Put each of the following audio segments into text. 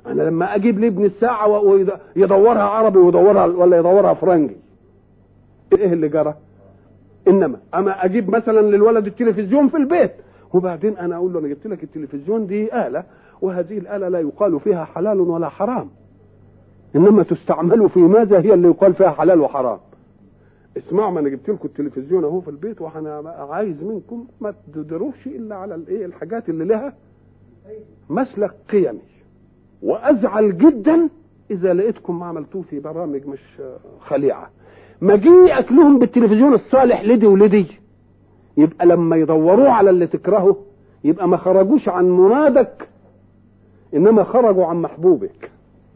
انا لما اجيب لابني الساعه ويدورها عربي ويدورها ولا يدورها فرنجي، ايه اللي جرى؟ انما اما اجيب مثلا للولد التلفزيون في البيت، وبعدين انا اقول له انا جبت لك التلفزيون دي آلة، وهذه الآلة لا يقال فيها حلال ولا حرام، انما تستعمل في ماذا هي اللي يقال فيها حلال وحرام. اسمعوا، ما انا جبت لكم التلفزيون اهو في البيت، وانا عايز منكم ما تدروش الا على الايه الحاجات اللي لها مسلك قيمي، وازعل جدا اذا لقيتكم ما عملتوه في برامج مش خليعه. ما جي اكلهم بالتلفزيون الصالح لدي ولدي، يبقى لما يدوروه على اللي تكرهه يبقى ما خرجوش عن مرادك، انما خرجوا عن محبوبك.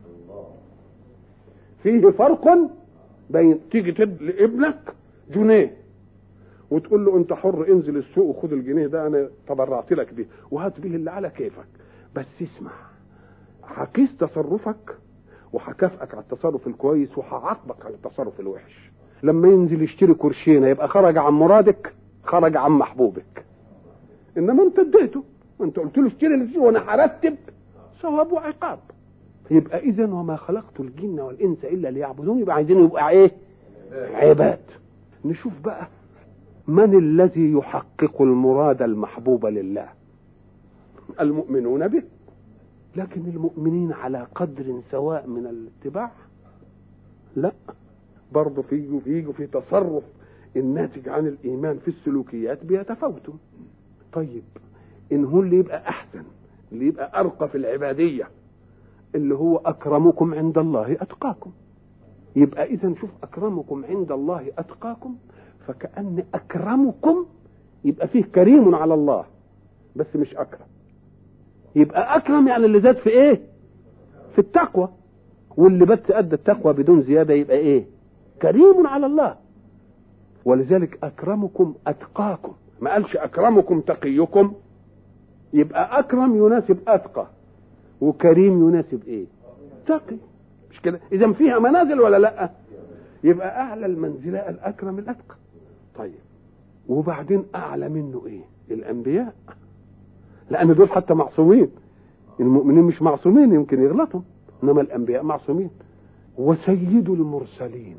فيه فرق بين تيجي تدي لابنك جنيه وتقول له انت حر، انزل السوق وخد الجنيه ده انا تبرعت لك بيه وهات به اللي على كيفك، بس اسمع، هقيس تصرفك وهكافئك على التصرف الكويس وهعاقبك على التصرف الوحش. لما ينزل يشتري كرشينه يبقى خرج عن مرادك، خرج عن محبوبك. انما انت اديته، انت قلت له اشتري اللي وانا هرتب ثواب وعقاب. يبقى اذا وما خلقت الجن والانس الا ليعبدون، يبقى عايزين يبقى ايه؟ عباد. نشوف بقى من الذي يحقق المراد المحبوب لله. المؤمنون به، لكن المؤمنين على قدر سواء من الاتباع؟ لا، برضه في تصرف الناتج عن الايمان في السلوكيات بيتفاوتوا. طيب ان هو اللي يبقى احسن، اللي يبقى ارقى في العباديه، اللي هو اكرمكم عند الله اتقاكم، يبقى اذا شوف اكرمكم عند الله اتقاكم، فكأن اكرمكم يبقى فيه كريم على الله بس مش اكرم. يبقى اكرم يعني اللي زاد في ايه؟ في التقوى، واللي بس ادى التقوى بدون زياده يبقى ايه؟ كريم على الله. ولذلك اكرمكم اتقاكم، ما قالش اكرمكم تقيكم. يبقى اكرم يناسب اتقى، وكريم يناسب ايه؟ تقي، مش كده؟ اذا فيها منازل ولا لا؟ يبقى اعلى المنزله الاكرم الاتقى. طيب وبعدين اعلى منه ايه؟ الانبياء، لان دول حتى معصومين. المؤمنين مش معصومين، يمكن يغلطوا، انما الانبياء معصومين. وسيد المرسلين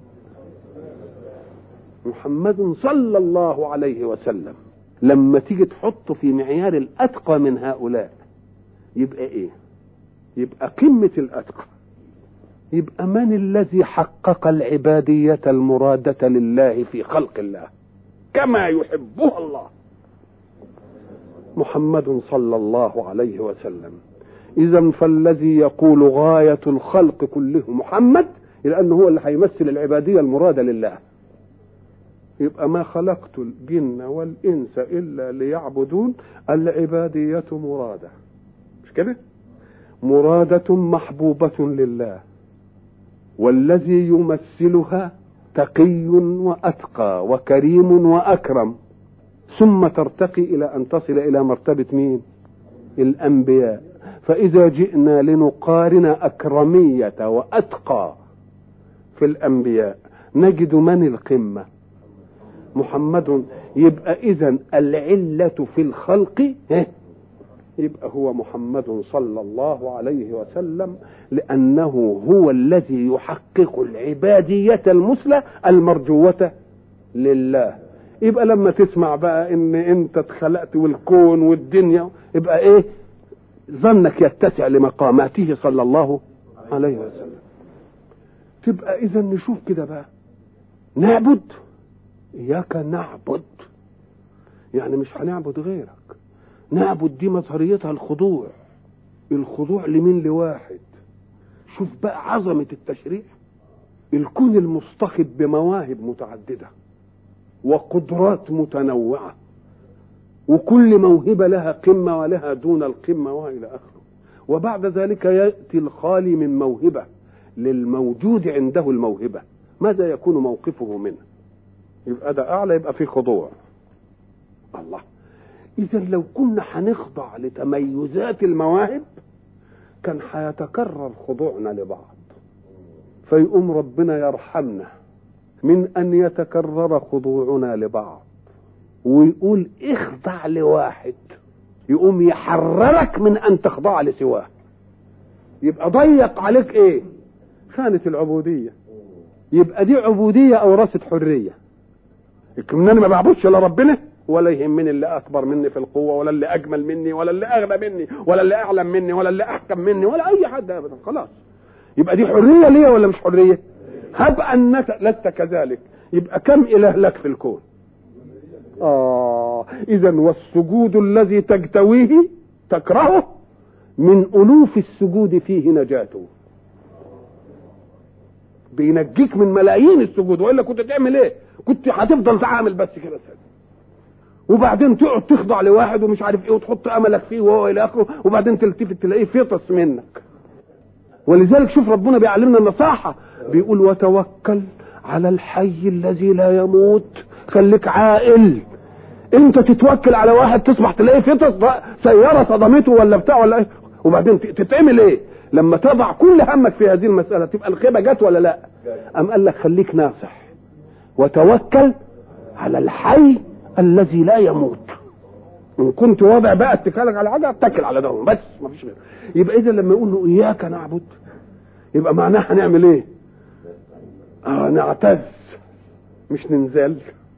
محمد صلى الله عليه وسلم، لما تيجي تحطه في معيار الاتقى من هؤلاء يبقى ايه؟ يبقى قمة الاتقى. يبقى من الذي حقق العبادية المرادة لله في خلق الله كما يحبها الله؟ محمد صلى الله عليه وسلم. إذن فالذي يقول غاية الخلق كله محمد، لأنه هو اللي هيمثل العبادية المرادة لله. يبقى ما خلقت الجن والإنس إلا ليعبدون، العبادية مرادة، مش كده؟ مرادة محبوبة لله، والذي يمثلها تقي وأتقى وكريم وأكرم، ثم ترتقي إلى أن تصل إلى مرتبة مين؟ الأنبياء. فإذا جئنا لنقارن أكرمية وأتقى في الأنبياء نجد من القمة؟ محمد. يبقى إذن العلة في الخلق يبقى هو محمد صلى الله عليه وسلم، لأنه هو الذي يحقق العبادية المثلى المرجوة لله. يبقى لما تسمع بقى ان انت اتخلقت والكون والدنيا، يبقى ايه؟ ظنك يتسع لمقاماته صلى الله عليه وسلم. تبقى اذا نشوف كده بقى، نعبد اياك نعبد، يعني مش هنعبد غيرك. نعبد دي مظهريتها الخضوع. الخضوع لمين؟ لواحد. شوف بقى عظمة التشريع، الكون المصطخب بمواهب متعددة وقدرات متنوعة، وكل موهبة لها قمة ولها دون القمة وإلى آخره. وبعد ذلك يأتي الخالي من موهبة للموجود عنده الموهبة، ماذا يكون موقفه منه؟ يبقى ده أعلى، يبقى في خضوع. الله. إذا لو كنا هنخضع لتميزات المواهب كان هيتكرر خضوعنا لبعض، فيقوم ربنا يرحمنا من أن يتكرر خضوعنا لبعض، ويقول اخضع لواحد، يقوم يحررك من أن تخضع لسواه. يبقى ضيق عليك ايه؟ خانة العبودية. يبقى دي عبودية أورثت حرية. لكن انا ما بعبدش لا ربنا ولا يهمني اللي اكبر مني في القوه ولا اللي اجمل مني ولا اللي اغنى مني ولا اللي اعلم مني ولا اللي احكم مني ولا اي حد ابدا. خلاص يبقى دي حريه ليا ولا مش حريه؟ هب انك لست كذلك يبقى كم اله لك في الكون؟ اذا والسجود الذي تجتويه تكرهه من الوف السجود فيه نجاته. بينجيك من ملايين السجود، والا كنت تعمل ايه؟ كنت هتفضل تعمل بس كده سنة. وبعدين تقعد تخضع لواحد ومش عارف ايه وتحط املك فيه وهو الى اخره، وبعدين تلتفت تلاقيه فطس منك. ولذلك شوف ربنا بيعلمنا النصاحة، بيقول وتوكل على الحي الذي لا يموت. خليك عاقل. انت تتوكل على واحد تصبح تلاقيه فطس سيارة صدمته ولا بتاع ولا ايه، وبعدين تتعمل ايه لما تضع كل همك في هذه المسألة؟ تبقى الخيبة جت ولا لا؟ ام قال لك خليك ناصح وتوكل على الحي الذي لا يموت. ان كنت واضع بقى اتكالك على حاجه اتكل على ده بس، ما فيش غيره. يبقى اذا لما يقول له اياك نعبد يبقى معناه هنعمل ايه؟ نعتز مش ننزل.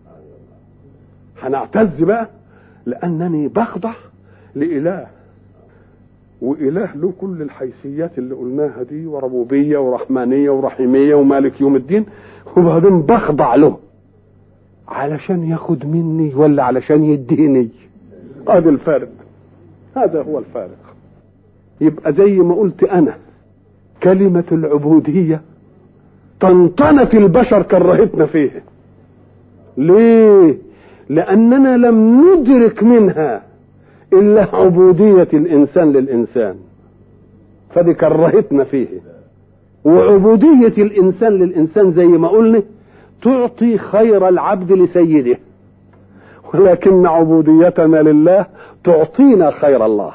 هنعتز بقى لانني بخضع لاله، واله له كل الحيثيات اللي قلناها دي، وربوبيه ورحمانيه ورحيميه ومالك يوم الدين، وبعدين بخضع له علشان ياخد مني ولا علشان يديني؟ ادي الفارق. هذا هو الفارق. يبقى زي ما قلت انا كلمة العبودية طنطنت البشر كرهتنا فيه. ليه؟ لاننا لم ندرك منها الا عبودية الانسان للانسان، فدي كرهتنا فيه. وعبودية الانسان للانسان زي ما قلنا تعطي خير العبد لسيده، ولكن عبوديتنا لله تعطينا خير الله.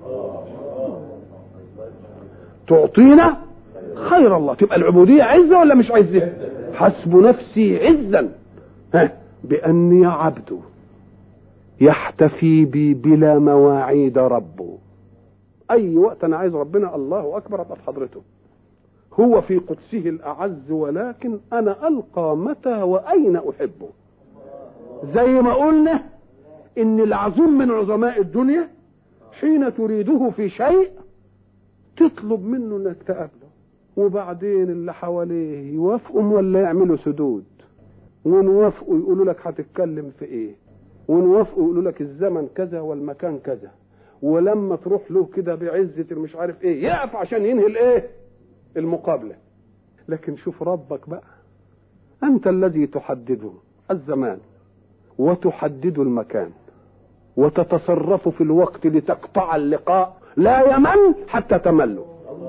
تعطينا خير الله. تبقى العبودية عزة ولا مش عزة؟ حسب نفسي عزا بأني عبد يحتفي بي بلا مواعيد ربه. أي وقت أنا عايز ربنا الله أكبر أبقى في حضرته. هو في قدسه الأعز، ولكن أنا ألقى متى وأين أحبه. زي ما قلنا إن العظيم من عظماء الدنيا حين تريده في شيء تطلب منه إنك تقابله، وبعدين اللي حواليه يوافقوا ولا يعملوا سدود، ونوافقوا يقولوا لك هتتكلم في إيه، ونوافقوا يقولوا لك الزمن كذا والمكان كذا، ولما تروح له كده بعزة مش عارف إيه يقف عشان ينهي الإيه؟ المقابلة. لكن شوف ربك بقى، أنت الذي تحدده الزمان وتحدد المكان وتتصرف في الوقت لتقطع اللقاء، لا يمل حتى تمله.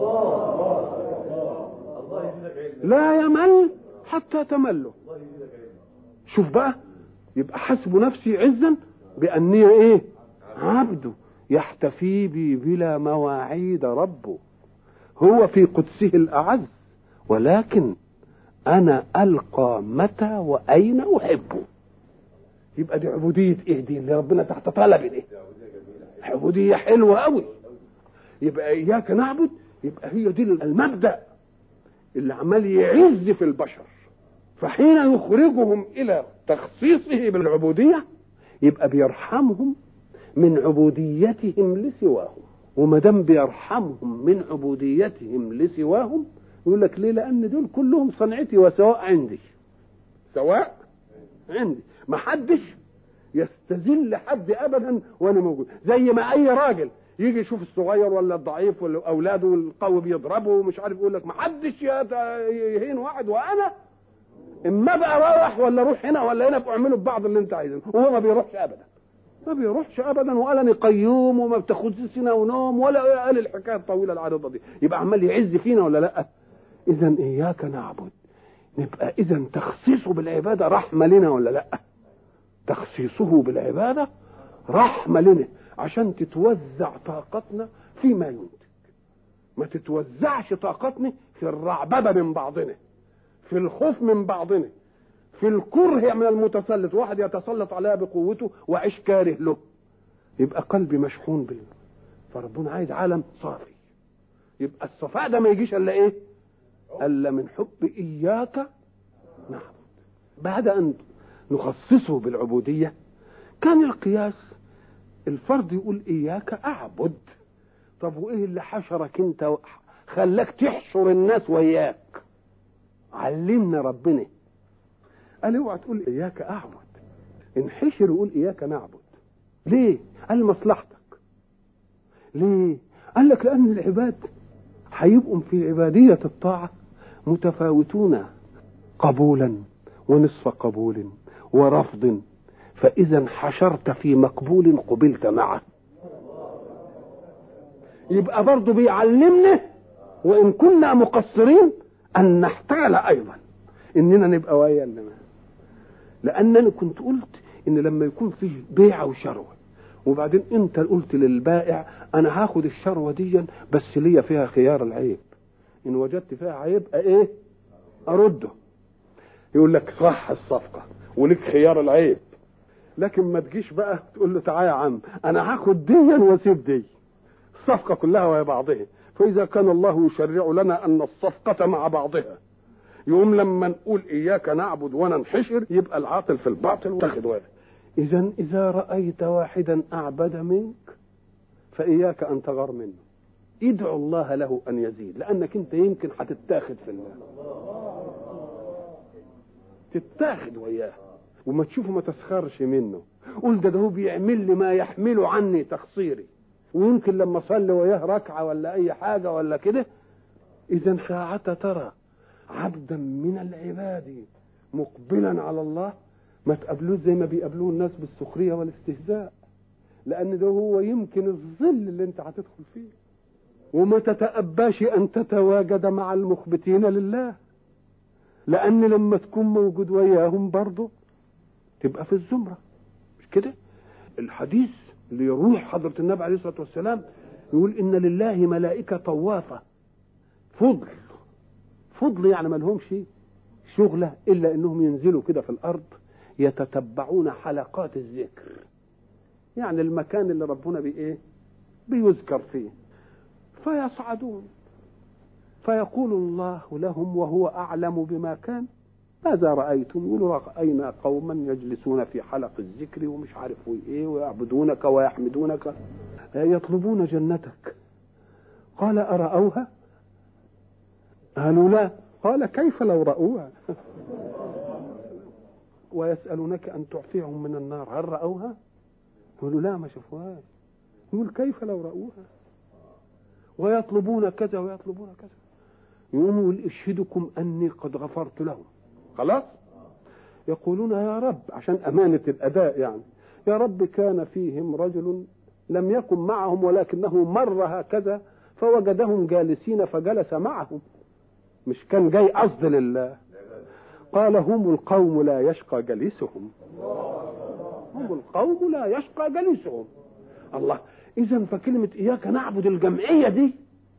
لا يمل حتى تمله. شوف بقى، يبقى حسب نفسي عزا بأني ايه؟ عبده يحتفي بي بلا مواعيد ربه. هو في قدسه الأعز، ولكن أنا ألقى متى وأين أحبه. يبقى دي عبودية ايه دي اللي ربنا تحت طلب دي؟ عبودية حلوة قوي. يبقى إياك نعبد، يبقى هي دي المبدأ اللي عمال يعز في البشر. فحين يخرجهم إلى تخصيصه بالعبودية يبقى بيرحمهم من عبوديتهم لسواهم. وما دام بيرحمهم من عبوديتهم لسواهم يقول لك ليه؟ لأن دول كلهم صنعتي وسواء عندي. سواء عندي، ما حدش يستذل حد ابدا وانا موجود. زي ما اي راجل يجي يشوف الصغير ولا الضعيف ولا اولاده والقوي بيضربه ومش عارف، يقول لك ما حدش يهين واحد، وانا اما بقى رايح ولا اروح هنا ولا هنا اعملوا ببعض اللي انت عايزينه. وهو ما بيروحش ابدا، ما بيروحش ابدا، ولا انا قيوم وما بتاخدش سنه ونوم ولا قال الحكايه الطويله العريضه دي. يبقى عمال يعز فينا ولا لا؟ اذا اياك نعبد، نبقى اذا تخصيصه بالعباده رحمه لنا ولا لا؟ تخصيصه بالعباده رحمه لنا عشان تتوزع طاقتنا فيما ينتج. ما تتوزعش طاقتنا في الرعببه من بعضنا، في الخوف من بعضنا، في الكره من المتسلط. واحد يتسلط عليها بقوته وعيش كاره له، يبقى قلبي مشحون فربنا عايز عالم صافي يبقى الصفاء ده ما يجيش الا ايه؟ الا من حب اياك نعبد. بعد ان نخصصه بالعبوديه كان القياس الفرد يقول اياك اعبد. طب وايه اللي حشرك انت خلاك تحشر الناس وياك؟ علمنا ربنا قال اوعى تقول اياك اعبد، انحشر وقول اياك نعبد. ليه؟ قال مصلحتك. ليه؟ قال لك لان العباد هيبقوا في عبادية الطاعة متفاوتون قبولا ونصف قبول ورفض، فإذا حشرت في مقبول قبلت معه. يبقى برضو بيعلمنا وإن كنا مقصرين أن نحتال أيضا إننا نبقى ويا الناس. لأنني كنت قلت إن لما يكون فيه بيع وشروة وبعدين أنت قلت للبائع أنا هاخد الشروة دي بس ليا فيها خيار العيب، إن وجدت فيها عيب إيه أرده. يقول لك صح الصفقة ولك خيار العيب، لكن ما تجيش بقى تقول له تعالى يا عم أنا هاخد دي واسيب دي، الصفقة كلها وهي بعضها. فإذا كان الله يشرع لنا أن الصفقة مع بعضها، يوم لما نقول إياك نعبد وننحشر يبقى العاطل في الباطل وتاخد واحد. إذا رأيت واحدا أعبد منك فإياك أن تغار منه، ادعو الله له أن يزيد، لأنك أنت يمكن هتتاخد في الله، تتاخد وياه وما تشوفه ما تسخرش منه. قول ده هو بيعمل لي ما يحمله عني تقصيري، ويمكن لما صلي وياه ركعة ولا أي حاجة ولا كده. إذا ساعة ترى عبدا من العباد مقبلا على الله ما تقابلوه زي ما بيقابلوه الناس بالسخرية والاستهزاء، لأن ده هو يمكن الظل اللي انت هتدخل فيه. وما تتأباش أن تتواجد مع المخبتين لله، لأن لما تكون موجود وياهم برضه تبقى في الزمرة، مش كده؟ الحديث اللي يروح حضرة النبي عليه الصلاة والسلام يقول إن لله ملائكة طوافة فضل يعني ما لهمش شغلة إلا إنهم ينزلوا كده في الأرض يتتبعون حلقات الذكر، يعني المكان اللي ربنا بيذكر فيه، فيصعدون فيقول الله لهم وهو أعلم بما كان ماذا رأيتم؟ يقولوا رأينا قوما يجلسون في حلق الذكر ومش عارف ايه ويعبدونك ويحمدونك يطلبون جنتك. قال أرأوها؟ قالوا لا. قال كيف لو رأوها؟ ويسألونك أن تعفيهم من النار، هل رأوها؟ يقولوا لا ما شافوهاش. يقول كيف لو رأوها؟ ويطلبون كذا ويطلبون كذا. يقول اشهدكم أني قد غفرت لهم. خلاص يقولون يا رب عشان أمانة الأداء يعني، يا رب كان فيهم رجل لم يكن معهم ولكنه مر هكذا فوجدهم جالسين فجلس معهم، مش كان جاي قصد لله. قال هم القوم لا يشقى جليسهم، هم القوم لا يشقى جليسهم. الله. إذن فكلمة إياك نعبد الجمعية دي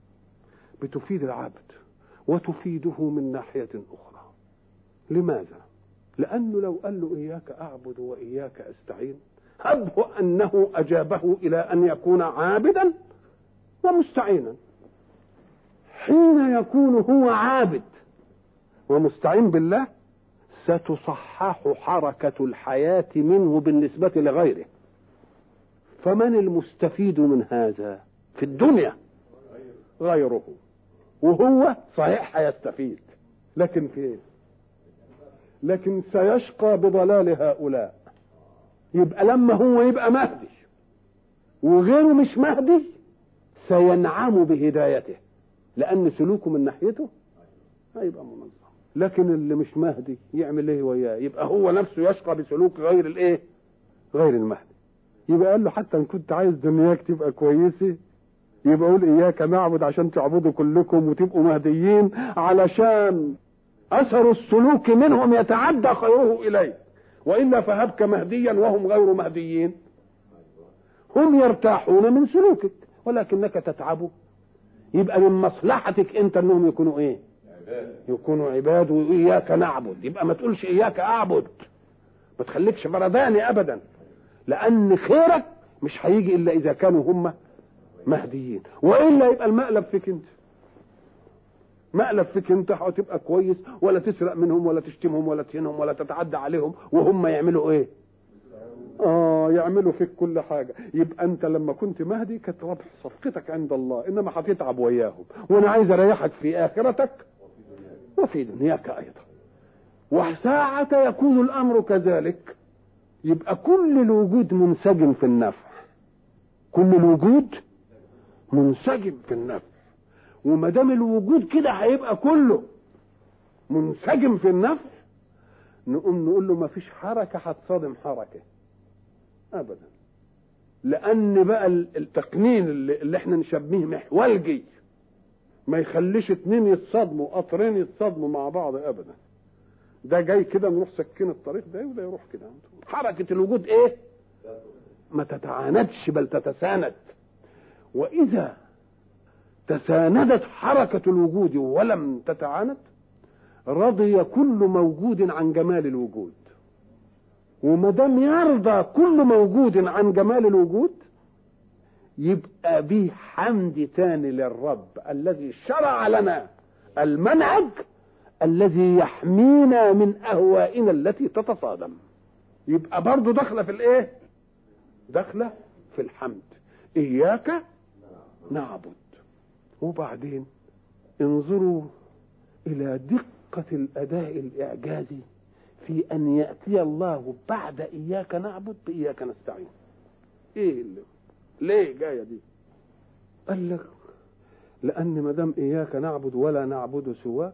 بتفيد العبد وتفيده من ناحية أخرى. لماذا؟ لأنه لو قال له إياك أعبد وإياك أستعين هبه أنه أجابه إلى أن يكون عابدا ومستعينا. حين يكون هو عابد ومستعين بالله ستصحح حركة الحياة منه بالنسبة لغيره. فمن المستفيد من هذا في الدنيا؟ غيره، وهو صحيح هيستفيد لكن في ايه؟ لكن سيشقى بضلال هؤلاء. يبقى لما هو يبقى مهدي وغيره مش مهدي سينعم بهدايته، لأن سلوكه من ناحيته هيبقى منظم. لكن اللي مش مهدي يعمل ايه وياه؟ يبقى هو نفسه يشقى بسلوك غير الايه؟ غير المهدي. يبقى قال له حتى ان كنت عايز دنياك تبقى كويسه يبقى قول إياك نعبد عشان تعبدوا كلكم وتبقوا مهديين، علشان أثر السلوك منهم يتعدى خيره إليه، وإلا فهبك مهديا وهم غير مهديين. هم يرتاحون من سلوكك ولكنك تتعبوا. يبقى من مصلحتك أنت أنهم يكونوا إيه؟ يكونوا عباد. وإياك نعبد يبقى ما تقولش إياك أعبد، ما تخليكش برداني أبدا، لأن خيرك مش هيجي إلا إذا كانوا هم مهديين، وإلا يبقى المقلب فيك أنت. مقلب فيك انت هتبقى كويس، ولا تسرق منهم ولا تشتمهم ولا تهينهم ولا تتعدى عليهم، وهم يعملوا ايه؟ يعملوا فيك كل حاجة. يبقى انت لما كنت مهدي كانت ربح صفقتك عند الله، انما هتتعب وياهم، وانا عايز اريحك في اخرتك وفي دنياك ايضا. وساعة يكون الامر كذلك يبقى كل الوجود منسجم في النفع، كل الوجود منسجم في النفع. وما دام الوجود كده هيبقى كله منسجم في النفع، نقوم نقول له ما فيش حركة هتصادم حركة ابدا، لان بقى التقنين اللي احنا نشبهه محولجي ما يخليش اتنين يتصادموا، قطرين يتصادموا مع بعض ابدا. ده جاي كده نروح سكين الطريق ده وده يروح كده. حركة الوجود ايه؟ ما تتعاندش بل تتساند. واذا تساندت حركة الوجود ولم تتعاند رضي كل موجود عن جمال الوجود. وما دام يرضى كل موجود عن جمال الوجود يبقى به حمد تاني للرب الذي شرع لنا المنهج الذي يحمينا من اهوائنا التي تتصادم. يبقى برضو داخله في الايه؟ داخله في الحمد. اياك نعبد. وبعدين انظروا الى دقة الاداء الاعجازي في ان يأتي الله بعد اياك نعبد باياك نستعين. ايه اللي ليه جايه دي؟ قال لك لان ما دام اياك نعبد ولا نعبد سواك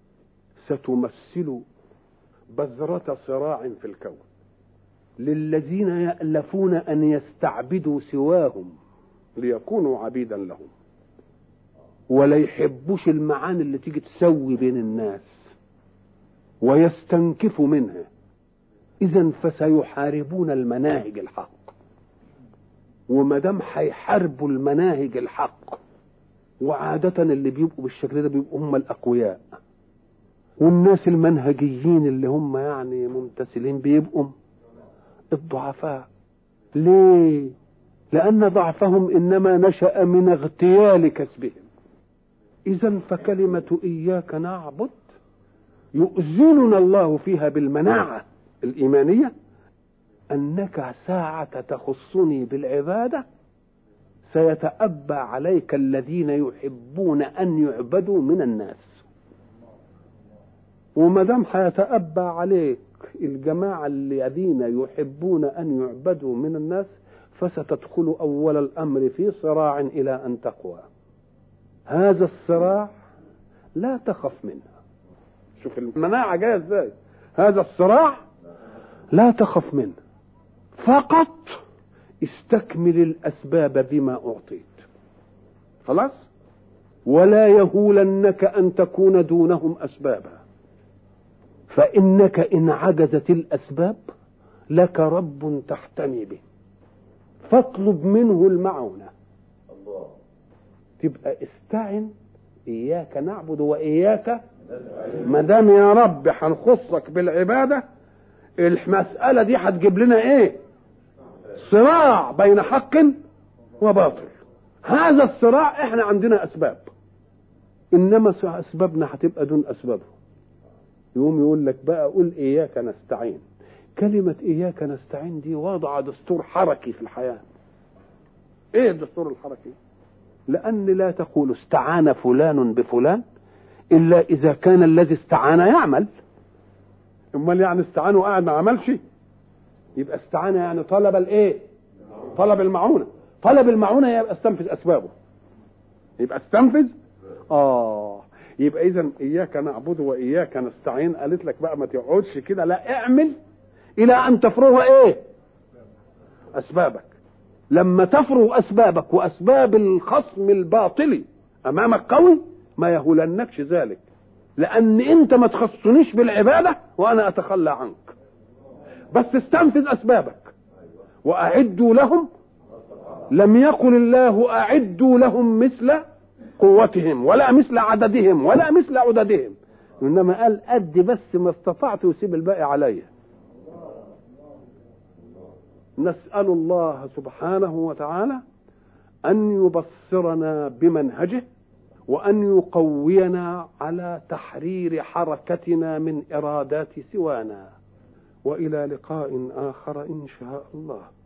ستمثل بذرة صراع في الكون للذين يألفون ان يستعبدوا سواهم ليكونوا عبيدا لهم، ولا يحبوش المعاني اللي تيجي تسوي بين الناس ويستنكفوا منها. اذا فسيحاربون المناهج الحق. وما دام هيحاربوا المناهج الحق، وعادة اللي بيبقوا بالشكل ده بيبقوا هم الاقوياء، والناس المنهجيين اللي هم يعني ممتثلين بيبقوا الضعفاء. ليه؟ لان ضعفهم انما نشأ من اغتيال كسبهم. اذا فكلمة اياك نعبد يؤذننا الله فيها بالمناعة الايمانية انك ساعة تخصني بالعبادة سيتأبى عليك الذين يحبون ان يعبدوا من الناس. وما دام هيتأبى عليك الجماعة الذين يحبون ان يعبدوا من الناس فستدخل اول الامر في صراع الى ان تقوى. هذا الصراع لا تخف منه. شوف المناعة جاية ازاي. هذا الصراع لا تخف منه، فقط استكمل الاسباب بما اعطيت خلاص. ولا يهولنك ان تكون دونهم اسبابا، فانك ان عجزت الاسباب لك رب تحتمي به فاطلب منه المعونة. تبقى استعن. اياك نعبد واياك ما دام يا رب هنخصك بالعبادة المسألة دي هتجيب لنا ايه؟ صراع بين حق وباطل. هذا الصراع احنا عندنا اسباب، انما اسبابنا هتبقى دون اسبابه. يقوم يقول لك بقى قل اياك نستعين. كلمة اياك نستعين دي وضع دستور حركي في الحياة. ايه الدستور الحركي؟ لان لا تقول استعان فلان بفلان الا اذا كان الذي استعان يعمل. امال يعني استعان وقاعد ما عملش؟ يبقى استعان يعني طلب الايه؟ طلب المعونة. طلب المعونة يبقى استنفذ اسبابه. يبقى استنفذ يبقى اذا اياك نعبد واياك نستعين قالت لك بقى ما تقعدش كده، لا اعمل الى ان تفرغ ايه؟ اسبابك. لما تفرغ اسبابك واسباب الخصم الباطل امامك قوي ما يهولنكش ذلك، لان انت ما تخصنيش بالعبادة وانا اتخلى عنك. بس استنفذ اسبابك. واعدوا لهم، لم يقل الله اعدوا لهم مثل قوتهم ولا مثل عددهم ولا مثل عددهم، انما قال ادي بس ما استطعت وسيب الباقي عليا. نسأل الله سبحانه وتعالى ان يبصرنا بمنهجه وأن يقوينا على تحرير حركتنا من إرادات سوانا. وإلى لقاء آخر إن شاء الله.